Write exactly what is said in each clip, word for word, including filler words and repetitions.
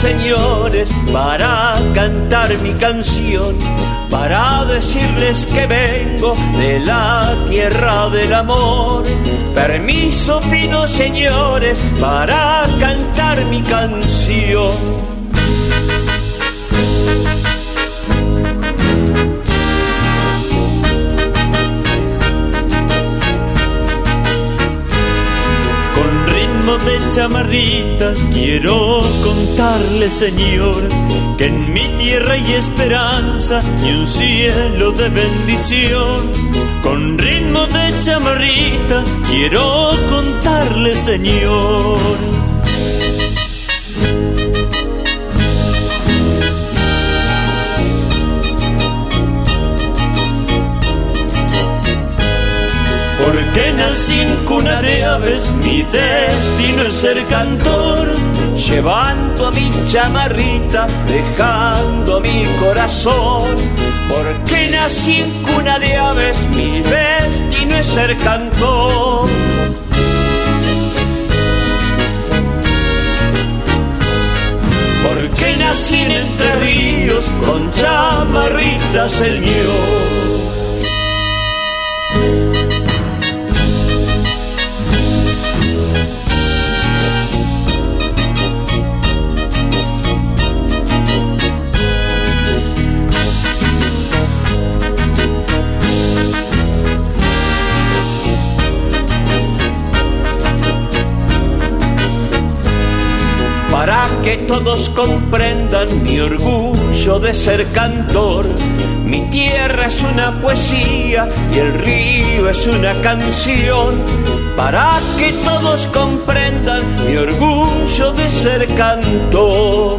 señores, para cantar mi canción, para decirles que vengo de la tierra del amor. Permiso pido, señores, para cantar mi canción. De chamarrita quiero contarle, señor, que en mi tierra hay esperanza y un cielo de bendición. Con ritmo de chamarrita quiero contarle, señor. Porque nací en cuna de aves, mi destino es ser cantor, llevando a mi chamarrita, dejando mi corazón. Porque nací en cuna de aves, mi destino es ser cantor. Porque nací en Entre Ríos, con chamarrita, señor. Para que todos comprendan mi orgullo de ser cantor, mi tierra es una poesía y el río es una canción. Para que todos comprendan mi orgullo de ser cantor.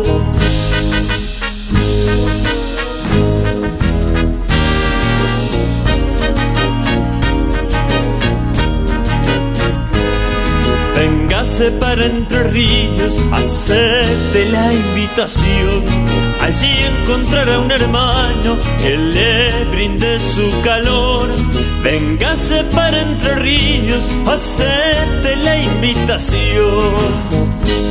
Véngase para Entre Ríos, acepte la invitación. Allí encontrará un hermano que le brinde su calor. Véngase para Entre Ríos, acepte la invitación.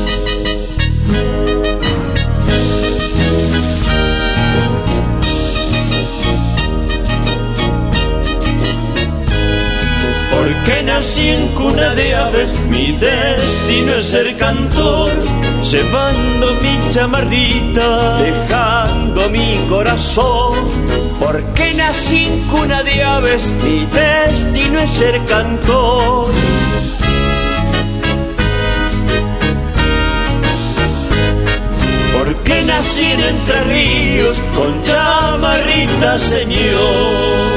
Porque nací en cuna de aves, mi destino es ser cantor, llevando mi chamarrita, dejando mi corazón. Porque nací en cuna de aves, mi destino es ser cantor. Porque nací en Entre Ríos, con chamarrita, señor.